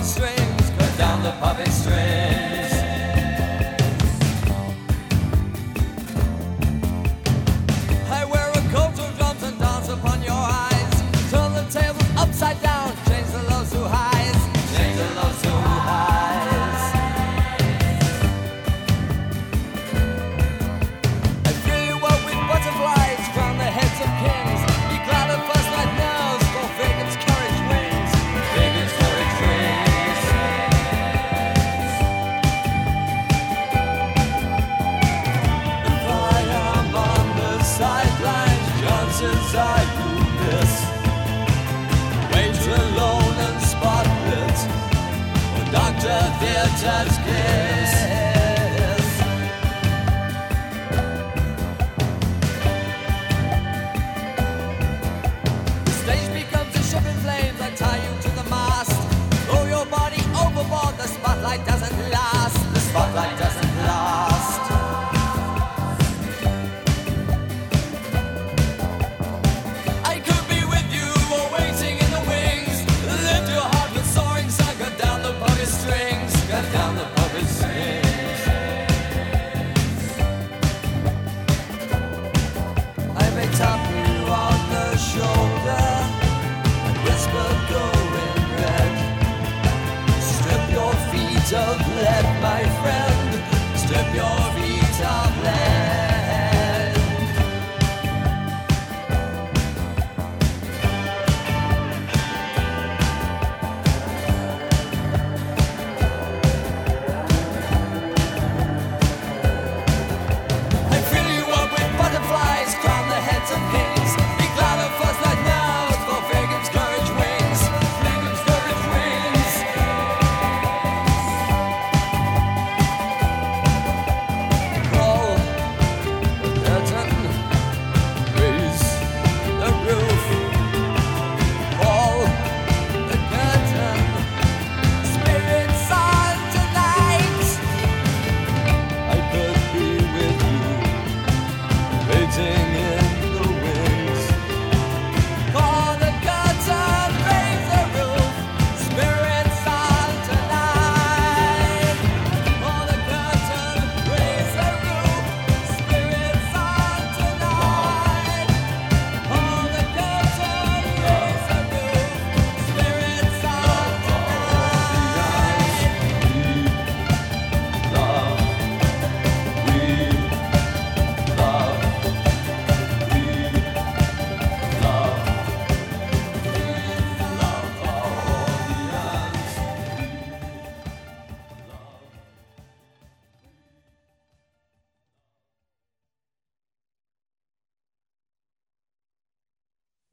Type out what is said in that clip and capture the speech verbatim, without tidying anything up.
puppet strings, cut down the puppet strings. I wear a coat of drums and dance upon your eyes. Turn the tables upside down, change the lows to highs, change the lows to highs. I fill you up with butterflies, crown the heads of kings. Be glad at first night nerves, for Fagan's courage wings, Fagan's courage wings. If I am on the sidelines, chances are you miss. Wait alone and spotlit, or Doctor Theatre's kiss. The stage becomes a ship in flames. I tie you to the mast, throw your body overboard. The spotlight doesn't last. The spotlight doesn't last. I could be with you or waiting in the wings. Lift your heart with soaring sun. Cut down the puppet strings. Cut down the puppet strings. I may tap you on the shoulder and whisper, go in red. Strip your feet of lead, my friend. Strip your feet of lead.